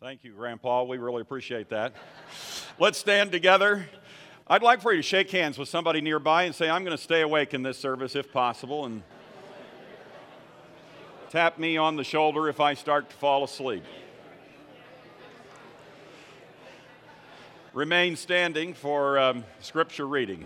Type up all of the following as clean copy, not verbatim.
Thank you, Grandpa. We really appreciate that. Let's stand together. I'd like for you to shake hands with somebody nearby and say, I'm going to stay awake in this service if possible, and tap me on the shoulder if I start to fall asleep. Remain standing for scripture reading.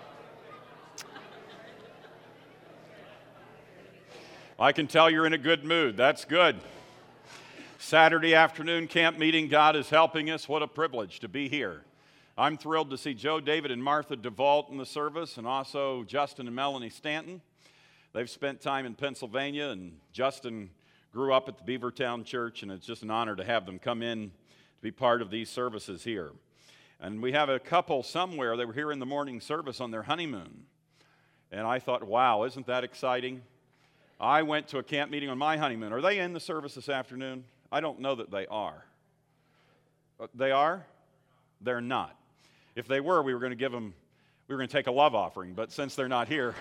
I can tell you're in a good mood. That's good. Saturday afternoon camp meeting, God is helping us. What a privilege to be here. I'm thrilled to see Joe, David, and Martha DeVault in the service, and also Justin and Melanie Stanton. They've spent time in Pennsylvania, and Justin grew up at the Beavertown Church, and it's just an honor to have them come in to be part of these services here. And we have a couple somewhere, they were here in the morning service on their honeymoon. And I thought, wow, isn't that exciting? I went to a camp meeting on my honeymoon. Are they in the service this afternoon? I don't know that they are. They are? They're not. If they were, we were going to take a love offering. But since they're not here,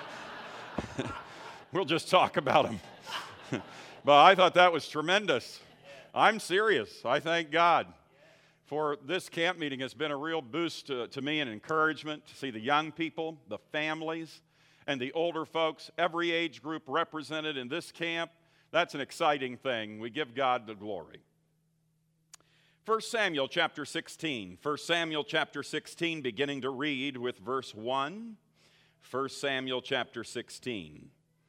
we'll just talk about them. But I thought that was tremendous. I'm serious. I thank God for this camp meeting. Has been a real boost to me and encouragement to see the young people, the families, and the older folks, every age group represented in this camp. That's an exciting thing. We give God the glory. 1 Samuel chapter 16. 1 Samuel chapter 16, beginning to read with verse 1. 1 Samuel chapter 16.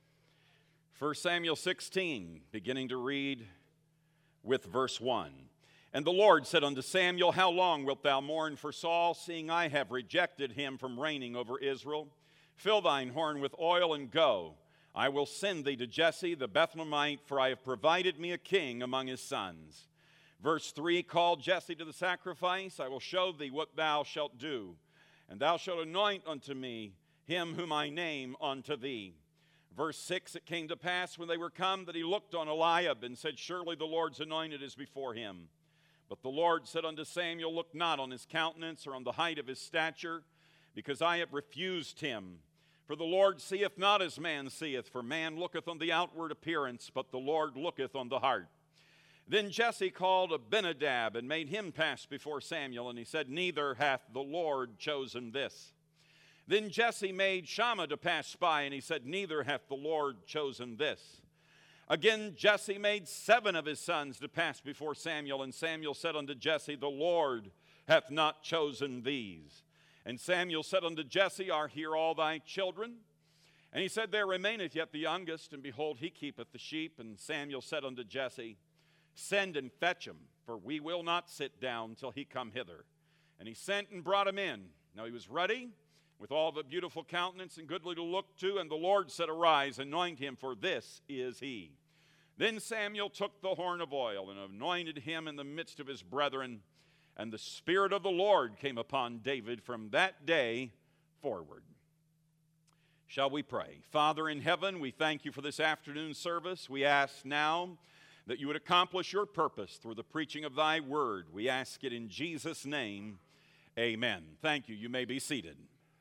1 Samuel 16, beginning to read with verse 1. And the Lord said unto Samuel, How long wilt thou mourn for Saul, seeing I have rejected him from reigning over Israel? Fill thine horn with oil and go. I will send thee to Jesse the Bethlehemite, for I have provided me a king among his sons. Verse 3, Call Jesse to the sacrifice. I will show thee what thou shalt do. And thou shalt anoint unto me him whom I name unto thee. Verse 6, It came to pass when they were come that he looked on Eliab and said, Surely the Lord's anointed is before him. But the Lord said unto Samuel, Look not on his countenance or on the height of his stature, because I have refused him. For the Lord seeth not as man seeth, for man looketh on the outward appearance, but the Lord looketh on the heart. Then Jesse called Abinadab and made him pass before Samuel, and he said, Neither hath the Lord chosen this. Then Jesse made Shammah to pass by, and he said, Neither hath the Lord chosen this. Again Jesse made 7 of his sons to pass before Samuel, and Samuel said unto Jesse, The Lord hath not chosen these. And Samuel said unto Jesse, Are here all thy children? And he said, There remaineth yet the youngest, and behold, he keepeth the sheep. And Samuel said unto Jesse, Send and fetch him, for we will not sit down till he come hither. And he sent and brought him in. Now he was ruddy, with all of a beautiful countenance and goodly to look to. And the Lord said, Arise, anoint him, for this is he. Then Samuel took the horn of oil and anointed him in the midst of his brethren. And the Spirit of the Lord came upon David from that day forward. Shall we pray? Father in heaven, we thank you for this afternoon service. We ask now that you would accomplish your purpose through the preaching of thy word. We ask it in Jesus' name. Amen. Thank you. You may be seated.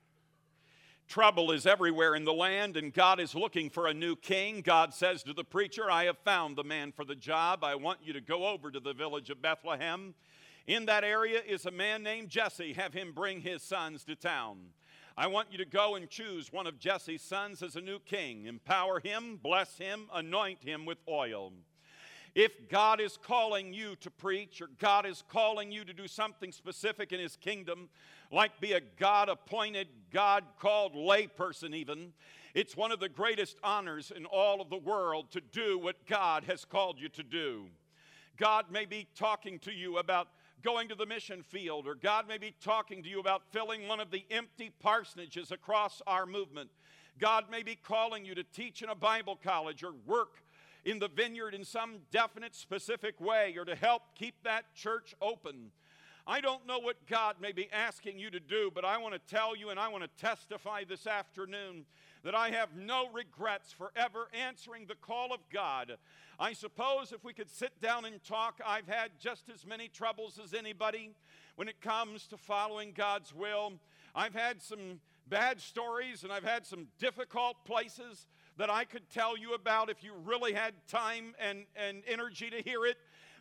Trouble is everywhere in the land, and God is looking for a new king. God says to the preacher, I have found the man for the job. I want you to go over to the village of Bethlehem. In that area is a man named Jesse. Have him bring his sons to town. I want you to go and choose one of Jesse's sons as a new king. Empower him, bless him, anoint him with oil. If God is calling you to preach, or God is calling you to do something specific in his kingdom, like be a God-appointed, God-called layperson even, it's one of the greatest honors in all of the world to do what God has called you to do. God may be talking to you about going to the mission field, or God may be talking to you about filling one of the empty parsonages across our movement. God may be calling you to teach in a Bible college or work in the vineyard in some definite, specific way, or to help keep that church open. I don't know what God may be asking you to do, but I want to tell you and I want to testify this afternoon that I have no regrets for ever answering the call of God. I suppose if we could sit down and talk, I've had just as many troubles as anybody when it comes to following God's will. I've had some bad stories and I've had some difficult places that I could tell you about if you really had time and energy to hear it.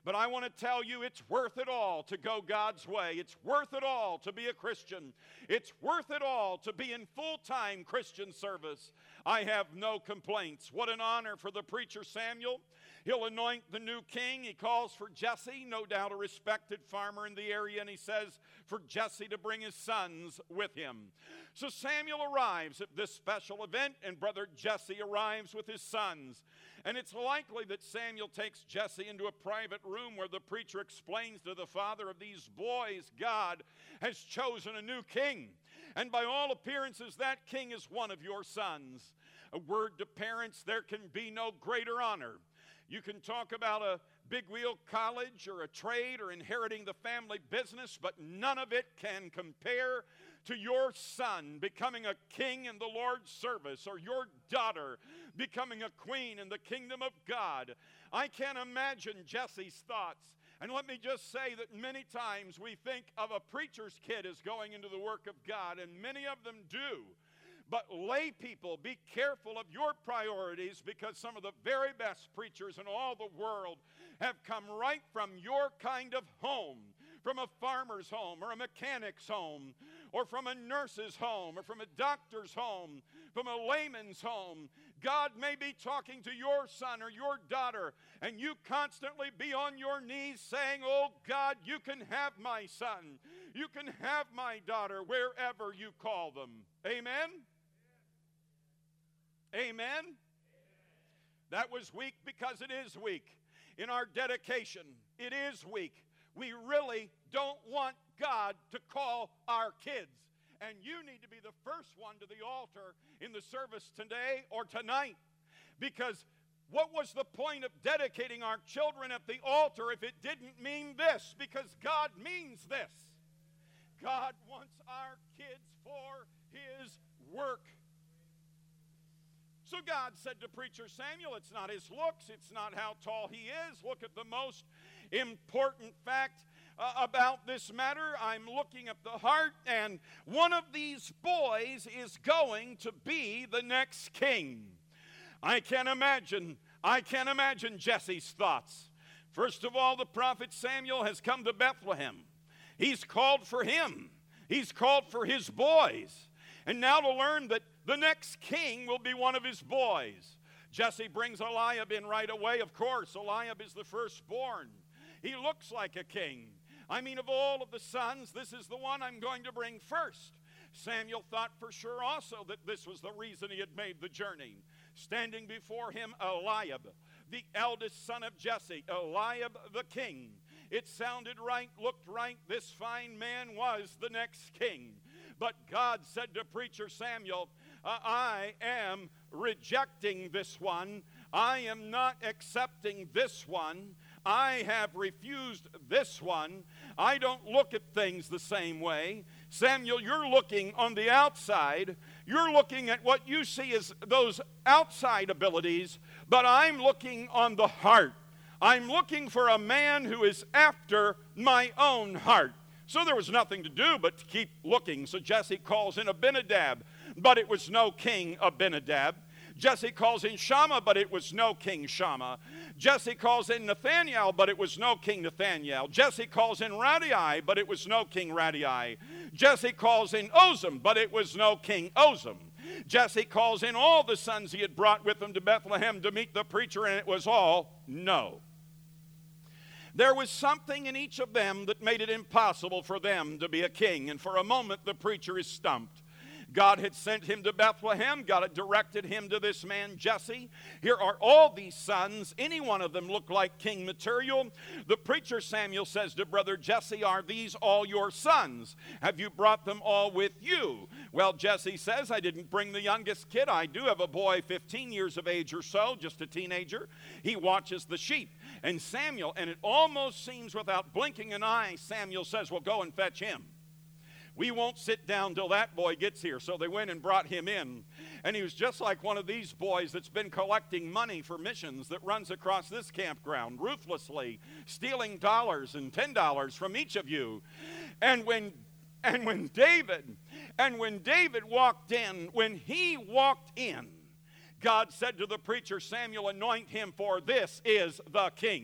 But I want to tell you, it's worth it all to go God's way. It's worth it all to be a Christian. It's worth it all to be in full-time Christian service. I have no complaints. What an honor for the preacher Samuel. He'll anoint the new king. He calls for Jesse, no doubt a respected farmer in the area, and he says for Jesse to bring his sons with him. So Samuel arrives at this special event, and brother Jesse arrives with his sons. And it's likely that Samuel takes Jesse into a private room where the preacher explains to the father of these boys, God has chosen a new king. And by all appearances, that king is one of your sons. A word to parents, there can be no greater honor. You can talk about a big wheel college or a trade or inheriting the family business, but none of it can compare to your son becoming a king in the Lord's service, or your daughter becoming a queen in the kingdom of God. I can't imagine Jesse's thoughts. And let me just say that many times we think of a preacher's kid as going into the work of God, and many of them do. But lay people, be careful of your priorities, because some of the very best preachers in all the world have come right from your kind of home, from a farmer's home or a mechanic's home, or from a nurse's home, or from a doctor's home, from a layman's home. God may be talking to your son or your daughter, and you constantly be on your knees saying, oh God, you can have my son, you can have my daughter, wherever you call them. Amen? Amen? That was weak because it is weak. In our dedication, it is weak. We really don't want God to call our kids. And you need to be the first one to the altar in the service today or tonight. Because what was the point of dedicating our children at the altar if it didn't mean this? Because God means this. God wants our kids for His work. So God said to preacher Samuel, it's not his looks, it's not how tall he is. Look at the most important fact about this matter. I'm looking at the heart, and one of these boys is going to be the next king. I can't imagine Jesse's thoughts. First of all, the prophet Samuel has come to Bethlehem. He's called for him. He's called for his boys. And now to learn that the next king will be one of his boys. Jesse brings Eliab in right away. Of course, Eliab is the firstborn. He looks like a king. I mean, of all of the sons, this is the one I'm going to bring first. Samuel thought for sure also that this was the reason he had made the journey. Standing before him, Eliab, the eldest son of Jesse, Eliab the king. It sounded right, looked right. This fine man was the next king. But God said to preacher Samuel, I am rejecting this one. I am not accepting this one. I have refused this one. I don't look at things the same way. Samuel, you're looking on the outside. You're looking at what you see as those outside abilities, but I'm looking on the heart. I'm looking for a man who is after my own heart. So there was nothing to do but to keep looking. So Jesse calls in Abinadab, but it was no king Abinadab. Jesse calls in Shammah, but it was no king Shammah. Jesse calls in Nathaniel, but it was no king Nathaniel. Jesse calls in Radai, but it was no king Radai. Jesse calls in Ozem, but it was no king Ozem. Jesse calls in all the sons he had brought with him to Bethlehem to meet the preacher, and it was all no. There was something in each of them that made it impossible for them to be a king, and for a moment the preacher is stumped. God had sent him to Bethlehem. God had directed him to this man, Jesse. Here are all these sons. Any one of them look like king material. The preacher Samuel says to brother Jesse, are these all your sons? Have you brought them all with you? Well, Jesse says, I didn't bring the youngest kid. I do have a boy 15 years of age or so, just a teenager. He watches the sheep. And Samuel, and it almost seems without blinking an eye, Samuel says, well, go and fetch him. We won't sit down till that boy gets here. So they went and brought him in. And he was just like one of these boys that's been collecting money for missions that runs across this campground, ruthlessly stealing dollars and $10 from each of you. And when David walked in, when he walked in, God said to the preacher Samuel, anoint him, for this is the king.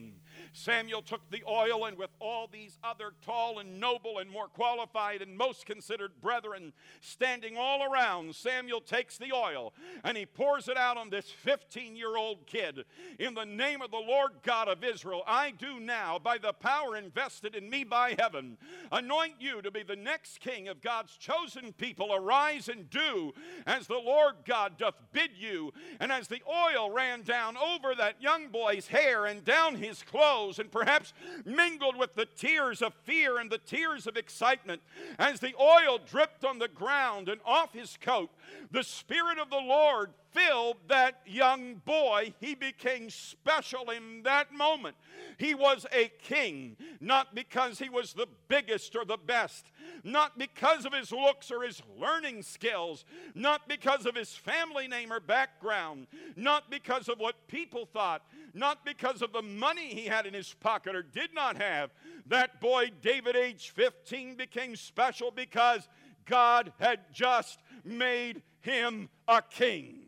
Samuel took the oil, and with all these other tall and noble and more qualified and most considered brethren standing all around, Samuel takes the oil and he pours it out on this 15-year-old kid. In the name of the Lord God of Israel, I do now, by the power invested in me by heaven, anoint you to be the next king of God's chosen people. Arise and do as the Lord God doth bid you. And as the oil ran down over that young boy's hair and down his clothes, and perhaps mingled with the tears of fear and the tears of excitement, as the oil dripped on the ground and off his coat, the Spirit of the Lord filled that young boy. He became special in that moment. He was a king, not because he was the biggest or the best, not because of his looks or his learning skills, not because of his family name or background, not because of what people thought, not because of the money he had in his pocket or did not have. That boy, David, age 15, became special because God had just made him a king.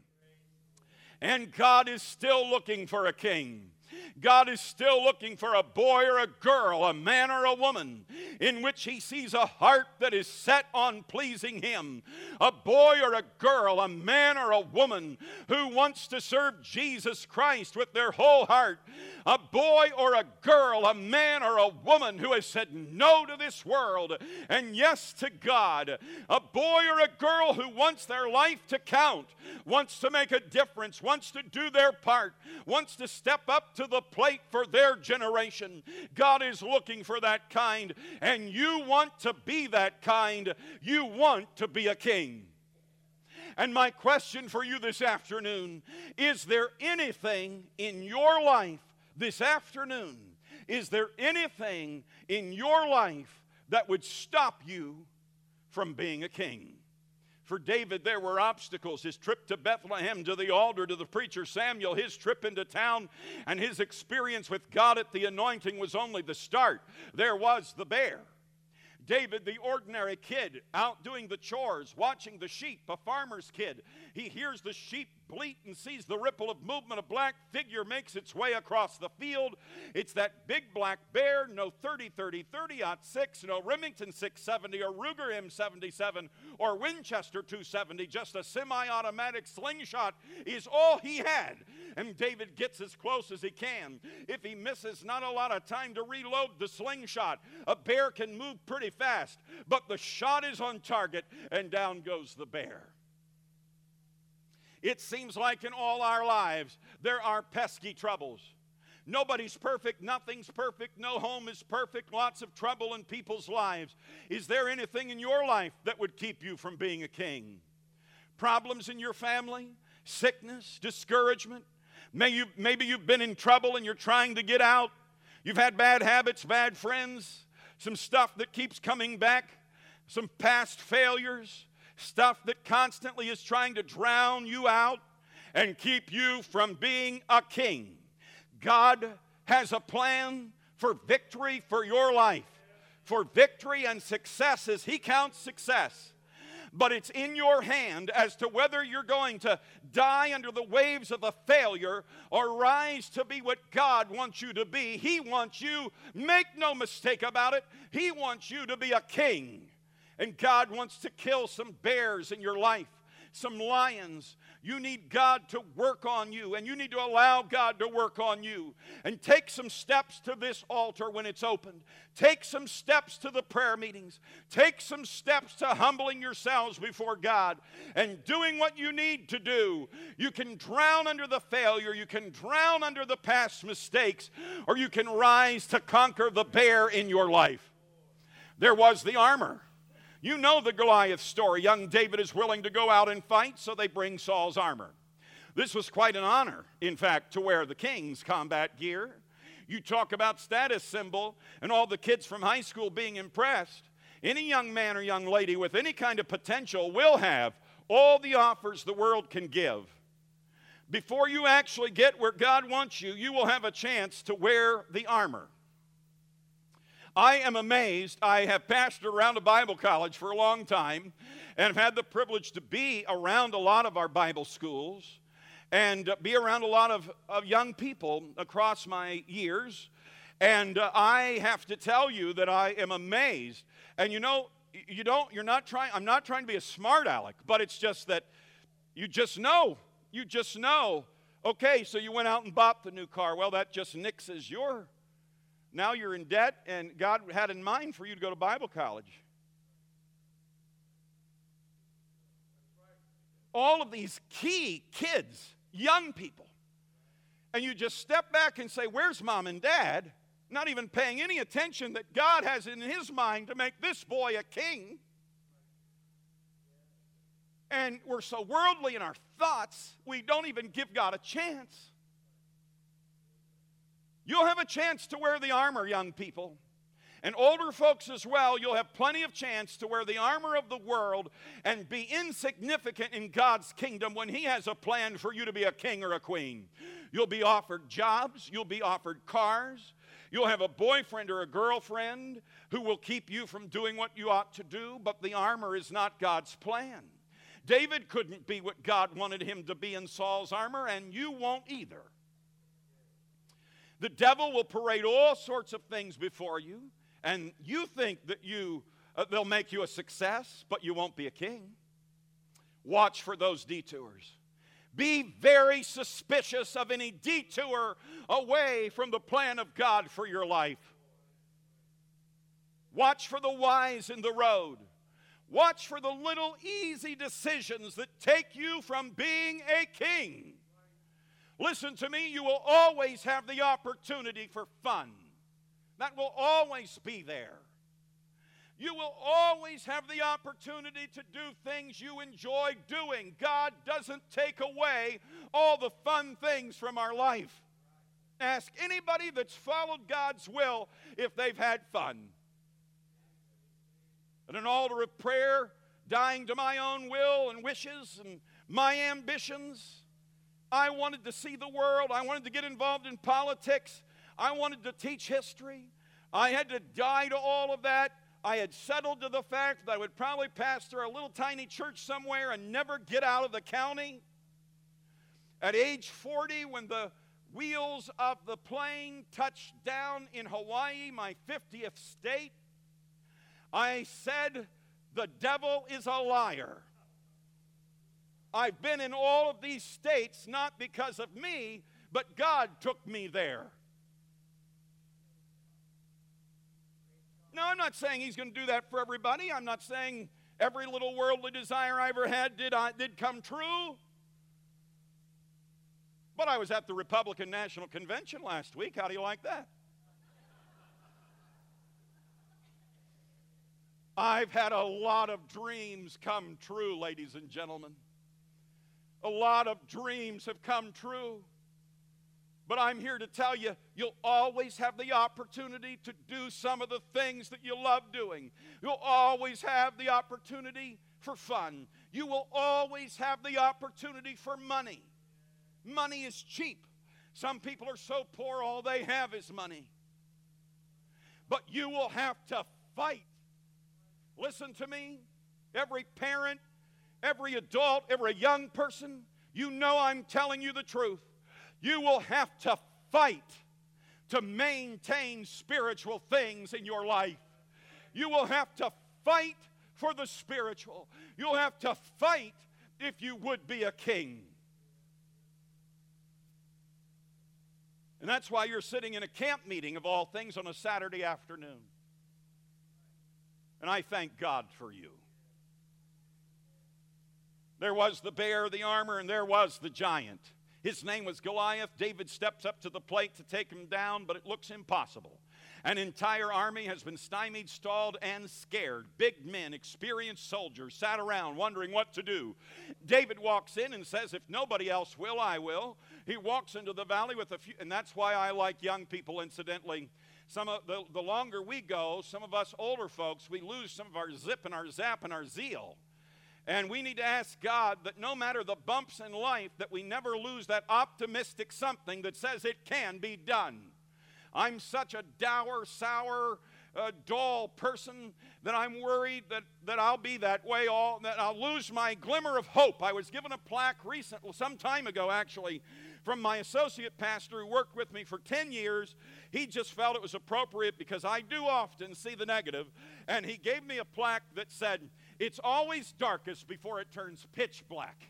And God is still looking for a king. God is still looking for a boy or a girl, a man or a woman, in which he sees a heart that is set on pleasing him. A boy or a girl, a man or a woman who wants to serve Jesus Christ with their whole heart. A boy or a girl, a man or a woman who has said no to this world and yes to God. A boy or a girl who wants their life to count, wants to make a difference, wants to do their part, wants to step up to the plate for their generation. God is looking for that kind, and you want to be that kind. You want to be a king. And my question for you this afternoon, is there anything in your life this afternoon, is there anything in your life that would stop you from being a king? For David, there were obstacles. His trip to Bethlehem, to the altar, to the preacher Samuel, his trip into town, and his experience with God at the anointing was only the start. There was the bear. David, the ordinary kid, out doing the chores, watching the sheep, a farmer's kid. He hears the sheep bleat and sees the ripple of movement. A black figure makes its way across the field. It's that big black bear, no 30-30, 30-06, no Remington 670 or Ruger M77 or Winchester 270. Just a semi-automatic slingshot is all he had. And David gets as close as he can. If he misses, not a lot of time to reload the slingshot. A bear can move pretty fast, but the shot is on target, and down goes the bear. It seems like in all our lives, there are pesky troubles. Nobody's perfect, nothing's perfect, no home is perfect, lots of trouble in people's lives. Is there anything in your life that would keep you from being a king? Problems in your family, sickness, discouragement. Maybe you've been in trouble and you're trying to get out. You've had bad habits, bad friends, some stuff that keeps coming back, some past failures, stuff that constantly is trying to drown you out and keep you from being a king. God has a plan for victory for your life, for victory and success as He counts success. But it's in your hand as to whether you're going to die under the waves of a failure or rise to be what God wants you to be. He wants you, make no mistake about it, He wants you to be a king. And God wants to kill some bears in your life, some lions. You need God to work on you, and you need to allow God to work on you. And take some steps to this altar when it's opened. Take some steps to the prayer meetings. Take some steps to humbling yourselves before God and doing what you need to do. You can drown under the failure. You can drown under the past mistakes, or you can rise to conquer the bear in your life. There was the armor. You know the Goliath story. Young David is willing to go out and fight, so they bring Saul's armor. This was quite an honor, in fact, to wear the king's combat gear. You talk about status symbol and all the kids from high school being impressed. Any young man or young lady with any kind of potential will have all the offers the world can give. Before you actually get where God wants you, you will have a chance to wear the armor. I am amazed. I have pastored around a Bible college for a long time and have had the privilege to be around a lot of our Bible schools and be around a lot of young people across my years. And I have to tell you that I am amazed. And I'm not trying to be a smart aleck, but it's just that you just know. Okay, so you went out and bought the new car. Well, that just nixes now you're in debt, and God had in mind for you to go to Bible college. All of these key kids, young people, and you just step back and say, where's mom and dad? Not even paying any attention that God has in his mind to make this boy a king. And we're so worldly in our thoughts, we don't even give God a chance. You'll have a chance to wear the armor, young people. And older folks as well, you'll have plenty of chance to wear the armor of the world and be insignificant in God's kingdom when he has a plan for you to be a king or a queen. You'll be offered jobs. You'll be offered cars. You'll have a boyfriend or a girlfriend who will keep you from doing what you ought to do, but the armor is not God's plan. David couldn't be what God wanted him to be in Saul's armor, and you won't either. The devil will parade all sorts of things before you, and you think that they'll make you a success, but you won't be a king. Watch for those detours. Be very suspicious of any detour away from the plan of God for your life. Watch for the whys in the road. Watch for the little easy decisions that take you from being a king. Listen to me, you will always have the opportunity for fun. That will always be there. You will always have the opportunity to do things you enjoy doing. God doesn't take away all the fun things from our life. Ask anybody that's followed God's will if they've had fun. At an altar of prayer, dying to my own will and wishes and my ambitions, I wanted to see the world. I wanted to get involved in politics. I wanted to teach history. I had to die to all of that. I had settled to the fact that I would probably pastor a little tiny church somewhere and never get out of the county. At age 40, when the wheels of the plane touched down in Hawaii, my 50th state, I said, the devil is a liar. I've been in all of these states not because of me, but God took me there. No, I'm not saying he's going to do that for everybody. I'm not saying every little worldly desire I ever had did come true. But I was at the Republican National Convention last week. How do you like that? I've had a lot of dreams come true, ladies and gentlemen. A lot of dreams have come true. But I'm here to tell you, you'll always have the opportunity to do some of the things that you love doing. You'll always have the opportunity for fun. You will always have the opportunity for money. Money is cheap. Some people are so poor, all they have is money. But you will have to fight. Listen to me. Every parent, every adult, every young person, you know I'm telling you the truth. You will have to fight to maintain spiritual things in your life. You will have to fight for the spiritual. You'll have to fight if you would be a king. And that's why you're sitting in a camp meeting of all things on a Saturday afternoon. And I thank God for you. There was the bear, the armor, and there was the giant. His name was Goliath. David steps up to the plate to take him down, but it looks impossible. An entire army has been stymied, stalled, and scared. Big men, experienced soldiers, sat around wondering what to do. David walks in and says, if nobody else will, I will. He walks into the valley with a few, and that's why I like young people, incidentally. The longer we go, some of us older folks, we lose some of our zip and our zap and our zeal. And we need to ask God that no matter the bumps in life, that we never lose that optimistic something that says it can be done. I'm such a dour, sour, dull person that I'm worried that I'll be that way, that I'll lose my glimmer of hope. I was given a plaque some time ago, actually, from my associate pastor who worked with me for 10 years. He just felt it was appropriate because I do often see the negative, and he gave me a plaque that said, "It's always darkest before it turns pitch black."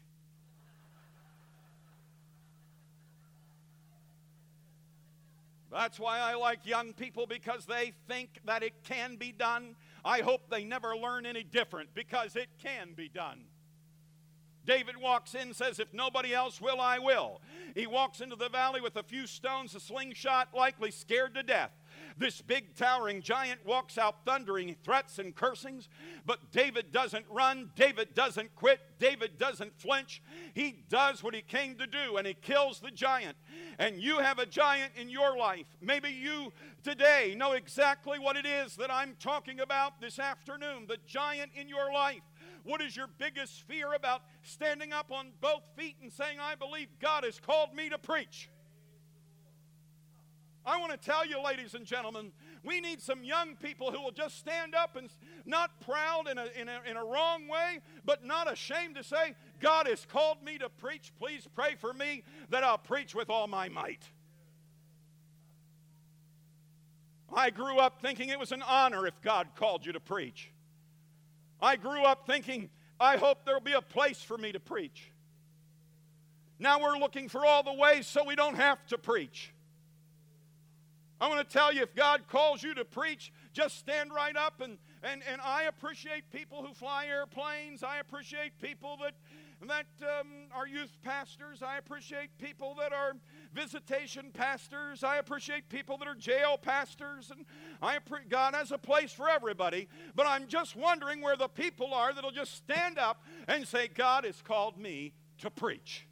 That's why I like young people, because they think that it can be done. I hope they never learn any different, because it can be done. David walks in and says, "If nobody else will, I will." He walks into the valley with a few stones, a slingshot, likely scared to death. This big towering giant walks out thundering threats and cursings, but David doesn't run, David doesn't quit, David doesn't flinch. He does what he came to do, and he kills the giant. And you have a giant in your life. Maybe you today know exactly what it is that I'm talking about this afternoon, the giant in your life. What is your biggest fear about standing up on both feet and saying, "I believe God has called me to preach"? I want to tell you, ladies and gentlemen, we need some young people who will just stand up and not proud in a wrong way, but not ashamed to say, "God has called me to preach. Please pray for me that I'll preach with all my might." I grew up thinking it was an honor if God called you to preach. I grew up thinking, I hope there'll be a place for me to preach. Now we're looking for all the ways so we don't have to preach. I want to tell you, if God calls you to preach, just stand right up. And I appreciate people who fly airplanes. I appreciate people that are youth pastors. I appreciate people that are visitation pastors. I appreciate people that are jail pastors. And God has a place for everybody. But I'm just wondering where the people are that'll just stand up and say, "God has called me to preach."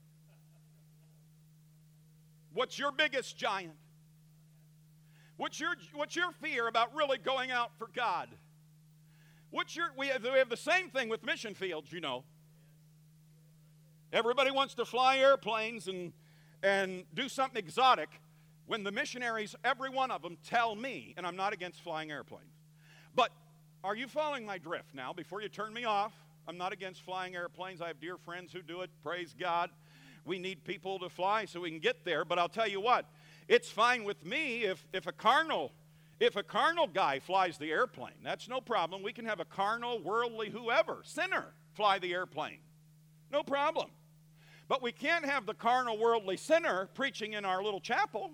What's your biggest giant? What's your fear about really going out for God? We have the same thing with mission fields, you know. Everybody wants to fly airplanes and do something exotic, when the missionaries, every one of them, tell me, and I'm not against flying airplanes, but are you following my drift now? Before you turn me off, I'm not against flying airplanes. I have dear friends who do it. Praise God. We need people to fly so we can get there, but I'll tell you what. It's fine with me if a carnal guy flies the airplane. That's no problem. We can have a carnal, worldly, whoever, sinner, fly the airplane. No problem. But we can't have the carnal, worldly sinner preaching in our little chapel.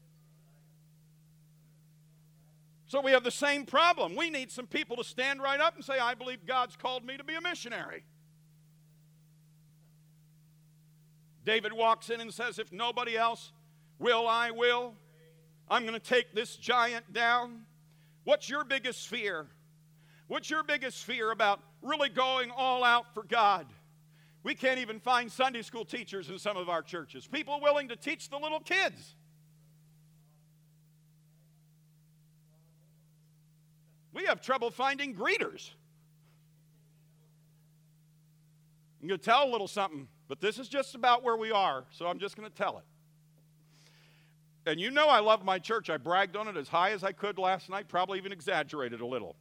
So we have the same problem. We need some people to stand right up and say, "I believe God's called me to be a missionary." David walks in and says, "If nobody else will, I will. I'm going to take this giant down." What's your biggest fear? What's your biggest fear about really going all out for God? We can't even find Sunday school teachers in some of our churches. People willing to teach the little kids. We have trouble finding greeters. I'm going to tell a little something, but this is just about where we are, so I'm just going to tell it. And you know I love my church. I bragged on it as high as I could last night, probably even exaggerated a little.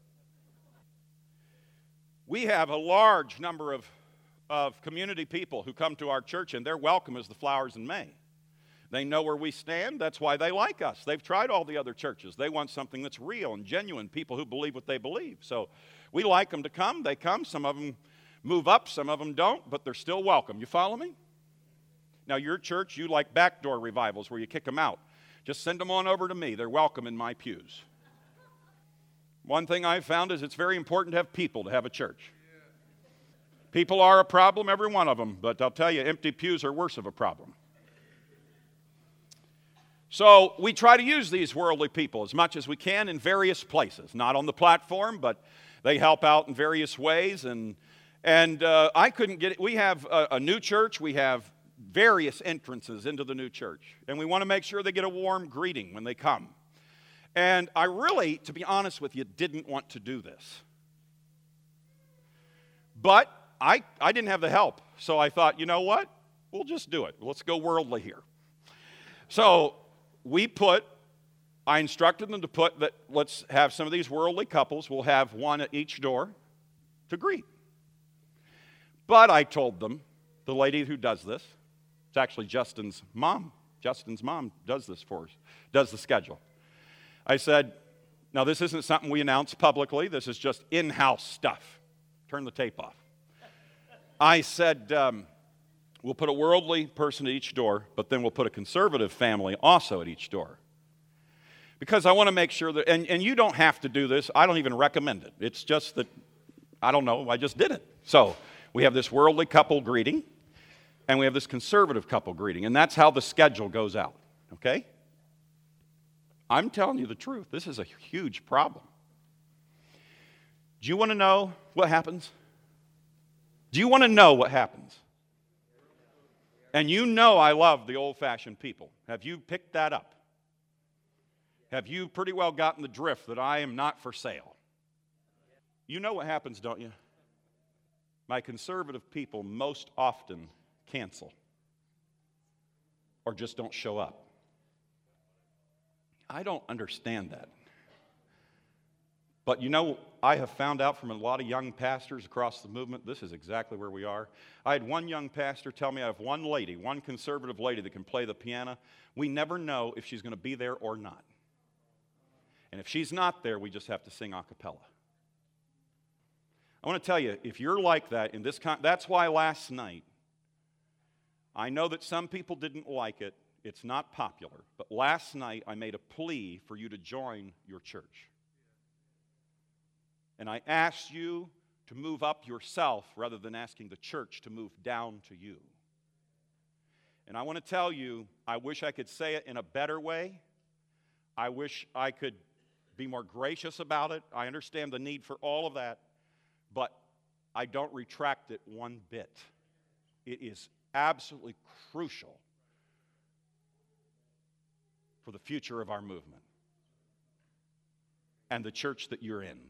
We have a large number of community people who come to our church, and they're welcome as the flowers in May. They know where we stand. That's why they like us. They've tried all the other churches. They want something that's real and genuine, people who believe what they believe. So we like them to come. They come. Some of them move up, some of them don't, but they're still welcome. You follow me? Now, your church, you like backdoor revivals where you kick them out. Just send them on over to me. They're welcome in my pews. One thing I've found is it's very important to have people to have a church. People are a problem, every one of them, but I'll tell you, empty pews are worse of a problem. So we try to use these worldly people as much as we can in various places. Not on the platform, but they help out in various ways. And I couldn't get it. We have a new church. We have various entrances into the new church. And we want to make sure they get a warm greeting when they come. And I really, to be honest with you, didn't want to do this. But I didn't have the help. So I thought, you know what? We'll just do it. Let's go worldly here. So I instructed them to put that, let's have some of these worldly couples. We'll have one at each door to greet. But I told them, the lady who does this, It's actually Justin's mom. Justin's mom does this for us, does the schedule. I said, now this isn't something we announce publicly. This is just in-house stuff. Turn the tape off. I said, we'll put a worldly person at each door, but then we'll put a conservative family also at each door. Because I want to make sure that, and you don't have to do this. I don't even recommend it. It's just that, I don't know, I just did it. So we have this worldly couple greeting, and we have this conservative couple greeting, and that's how the schedule goes out, okay? I'm telling you the truth. This is a huge problem. Do you want to know what happens? Do you want to know what happens? And you know I love the old-fashioned people. Have you picked that up? Have you pretty well gotten the drift that I am not for sale? You know what happens, don't you? My conservative people most often cancel or just don't show up. I don't understand that. But you know, I have found out from a lot of young pastors across the movement, this is exactly where we are. I had one young pastor tell me I have one lady, one conservative lady that can play the piano. We never know if she's going to be there or not. And if she's not there, we just have to sing a cappella. I want to tell you, if you're like that, in this that's why last night, I know that some people didn't like it. It's not popular. But last night, I made a plea for you to join your church. And I asked you to move up yourself rather than asking the church to move down to you. And I want to tell you, I wish I could say it in a better way. I wish I could be more gracious about it. I understand the need for all of that. But I don't retract it one bit. It is absolutely crucial for the future of our movement and the church that you're in.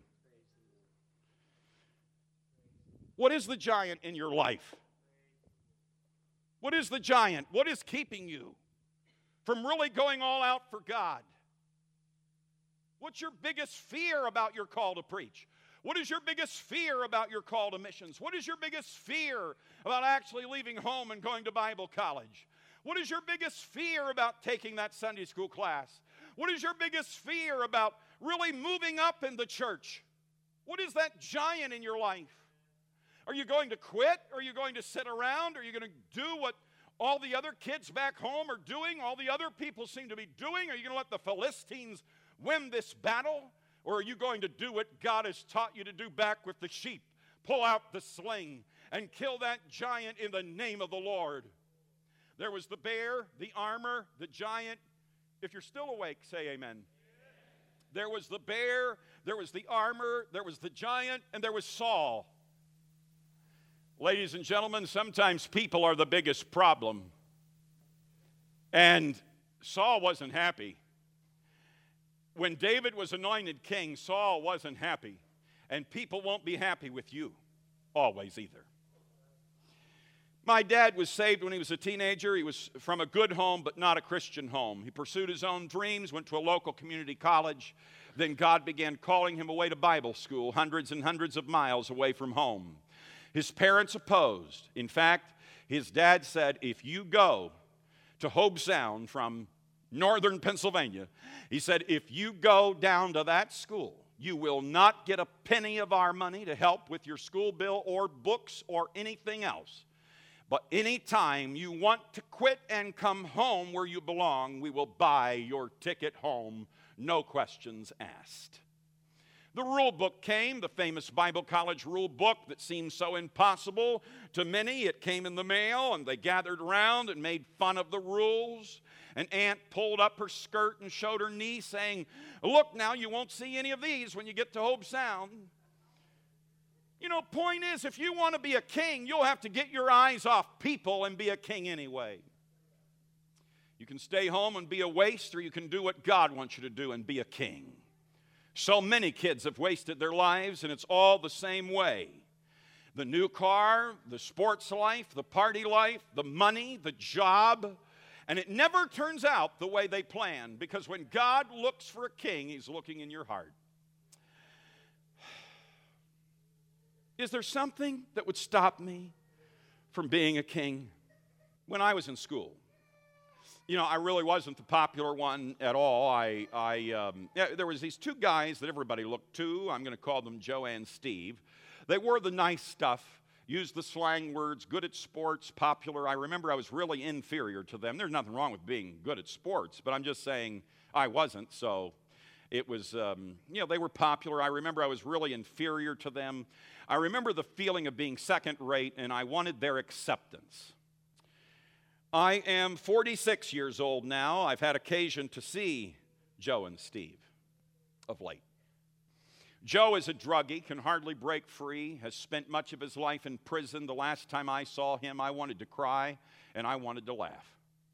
What is the giant in your life? What is the giant? What is keeping you from really going all out for God? What's your biggest fear about your call to preach? What is your biggest fear about your call to missions? What is your biggest fear about actually leaving home and going to Bible college? What is your biggest fear about taking that Sunday school class? What is your biggest fear about really moving up in the church? What is that giant in your life? Are you going to quit? Are you going to sit around? Are you going to do what all the other kids back home are doing? All the other people seem to be doing? Are you going to let the Philistines win this battle? Or are you going to do what God has taught you to do back with the sheep? Pull out the sling and kill that giant in the name of the Lord. There was the bear, the armor, the giant. If you're still awake, say amen. There was the bear, there was the armor, there was the giant, and there was Saul. Ladies and gentlemen, sometimes people are the biggest problem. And Saul wasn't happy. When David was anointed king, Saul wasn't happy. And people won't be happy with you always either. My dad was saved when he was a teenager. He was from a good home, but not a Christian home. He pursued his own dreams, went to a local community college. Then God began calling him away to Bible school, hundreds and hundreds of miles away from home. His parents opposed. In fact, his dad said, if you go to Hobe Sound from northern Pennsylvania, he said, if you go down to that school, you will not get a penny of our money to help with your school bill or books or anything else. But anytime you want to quit and come home where you belong, we will buy your ticket home, no questions asked. The rule book came, the famous Bible college rule book that seemed so impossible to many. It came in the mail, and they gathered around and made fun of the rules. An aunt pulled up her skirt and showed her knee, saying, look, now you won't see any of these when you get to Hobe Sound. You know, point is, if you want to be a king, you'll have to get your eyes off people and be a king anyway. You can stay home and be a waste, or you can do what God wants you to do and be a king. So many kids have wasted their lives, and it's all the same way. The new car, the sports life, the party life, the money, the job, and it never turns out the way they planned, because when God looks for a king, he's looking in your heart. Is there something that would stop me from being a king? when I was in school, I really wasn't the popular one at all. There was these two guys that everybody looked to. I'm going to call them Joe and Steve. They wore the nice stuff, used the slang words, good at sports, popular. I remember I was really inferior to them. There's nothing wrong with being good at sports, but I'm just saying I wasn't, so it was, they were popular. I remember I was really inferior to them. I remember the feeling of being second rate, and I wanted their acceptance. I am 46 years old now. I've had occasion to see Joe and Steve of late. Joe is a druggie, can hardly break free, has spent much of his life in prison. The last time I saw him, I wanted to cry and I wanted to laugh.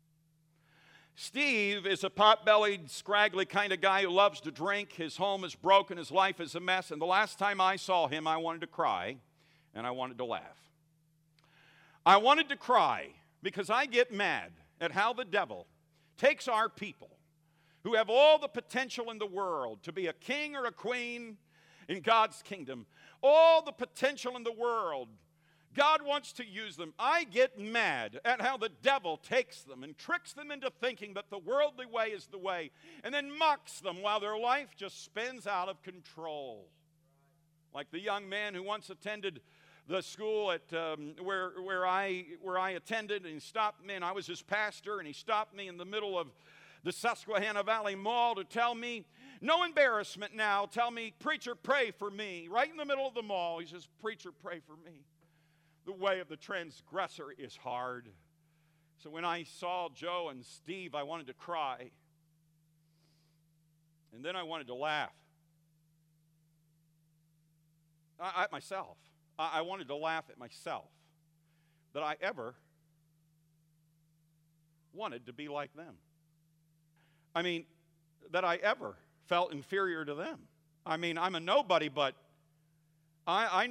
Steve is a pot-bellied, scraggly kind of guy who loves to drink. His home is broken, his life is a mess, and the last time I saw him, I wanted to cry and I wanted to laugh. I wanted to cry because I get mad at how the devil takes our people who have all the potential in the world to be a king or a queen in God's kingdom, all the potential in the world. God wants to use them. I get mad at how the devil takes them and tricks them into thinking that the worldly way is the way, and then mocks them while their life just spins out of control. Like the young man who once attended the school at where I attended, and he stopped me, and I was his pastor, and he stopped me in the middle of the Susquehanna Valley Mall to tell me, no embarrassment now, tell me, preacher, pray for me. Right in the middle of the mall, he says, preacher, pray for me. The way of the transgressor is hard. So when I saw Joe and Steve, I wanted to cry. And then I wanted to laugh. At myself. I wanted to laugh at myself. That I ever wanted to be like them. I mean, that I ever felt inferior to them. I mean, I'm a nobody, but I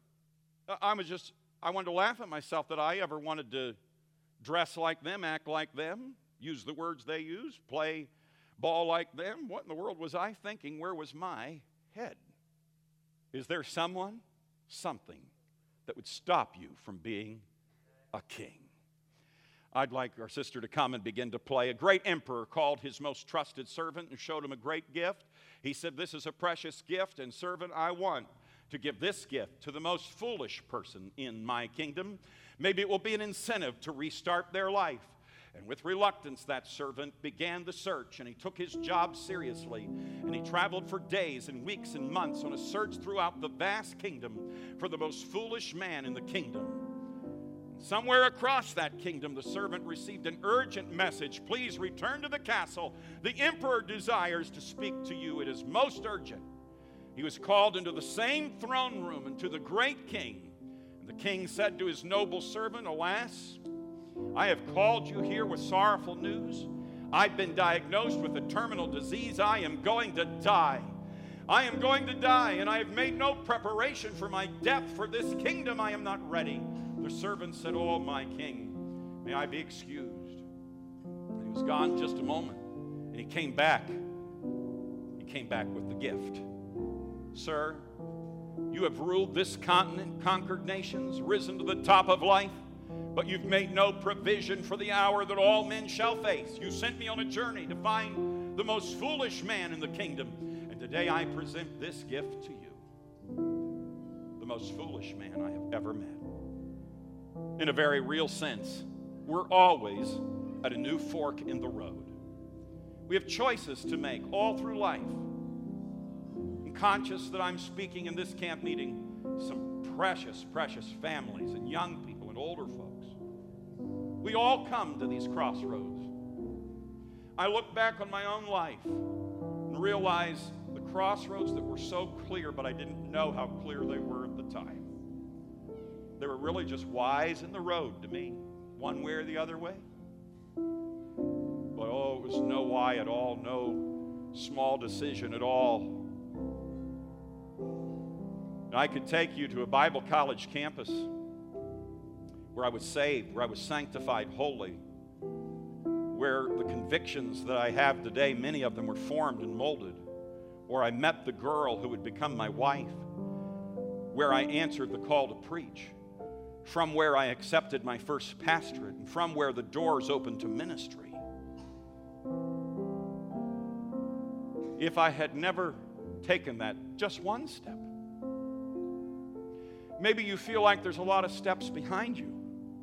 wanted to laugh at myself that I ever wanted to dress like them, act like them, use the words they use, play ball like them. What in the world was I thinking? Where was my head? Is there someone, something that would stop you from being a king? I'd like our sister to come and begin to play. A great emperor called his most trusted servant and showed him a great gift. He said, this is a precious gift, and servant, I want to give this gift to the most foolish person in my kingdom. Maybe it will be an incentive to restart their life. And with reluctance, that servant began the search, and he took his job seriously, and he traveled for days and weeks and months on a search throughout the vast kingdom for the most foolish man in the kingdom. Somewhere across that kingdom, the servant received an urgent message. Please return to the castle. The emperor desires to speak to you. It is most urgent. He was called into the same throne room and to the great king. And the king said to his noble servant, alas, I have called you here with sorrowful news. I've been diagnosed with a terminal disease. I am going to die. I am going to die, and I have made no preparation for my death. For this kingdom I am not ready. The servant said, oh, my king, may I be excused. And he was gone just a moment, and he came back. He came back with the gift. Sir, you have ruled this continent, conquered nations, risen to the top of life, but you've made no provision for the hour that all men shall face. You sent me on a journey to find the most foolish man in the kingdom, and today I present this gift to you. The most foolish man I have ever met. In a very real sense, we're always at a new fork in the road. We have choices to make all through life. I'm conscious that I'm speaking in this camp meeting some precious, precious families and young people and older folks. We all come to these crossroads. I look back on my own life and realize the crossroads that were so clear, but I didn't know how clear they were at the time. They were really just Y's in the road to me, one way or the other way. But oh, it was no Y at all, no small decision at all. And I could take you to a Bible college campus where I was saved, where I was sanctified holy, where the convictions that I have today, many of them were formed and molded, where I met the girl who would become my wife, where I answered the call to preach. from where I accepted my first pastorate and from where the doors opened to ministry. If I had never taken that just one step, maybe you feel like there's a lot of steps behind you,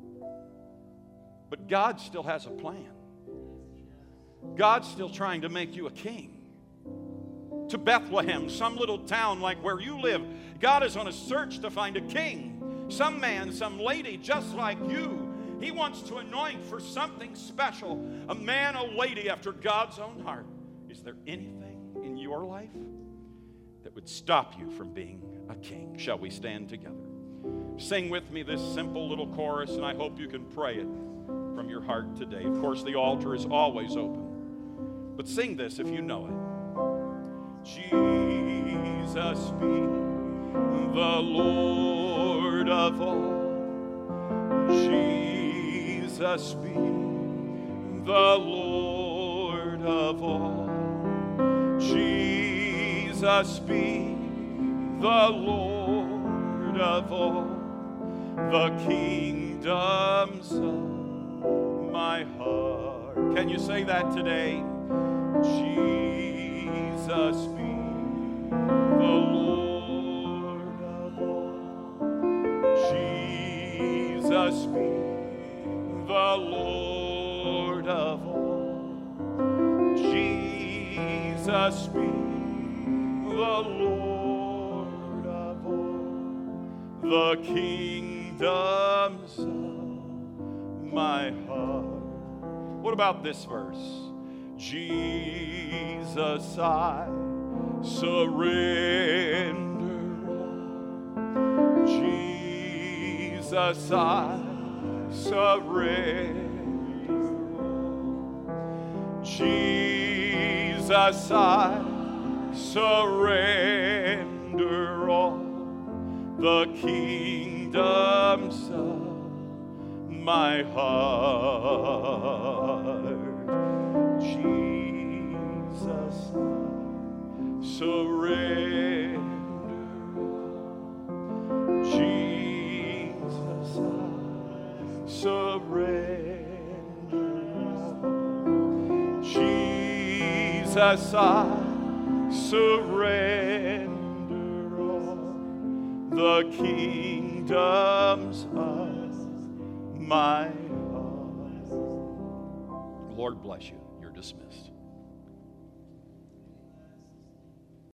but God still has a plan. God's still trying to make you a king. To Bethlehem, some little town like where you live, God is on a search to find a king. Some man, some lady just like you. He wants to anoint for something special. A man, a lady after God's own heart. Is there anything in your life that would stop you from being a king? Shall we stand together? Sing with me this simple little chorus, and I hope you can pray it from your heart today. Of course, the altar is always open. But sing this if you know it. Jesus be the Lord of all. Jesus be the Lord of all. Jesus be the Lord of all. The kingdoms of my heart. Can you say that today? Jesus be the Lord of all. Jesus be the Lord of all. Jesus be the Lord of all. The kingdoms of my heart. What about this verse? Jesus, I surrender all. Jesus, I surrender all. Jesus, I surrender all. The kingdoms of my heart. Jesus, I surrender. Jesus, I surrender. Jesus, I surrender all. The kingdoms of my heart. Lord bless you. You're dismissed.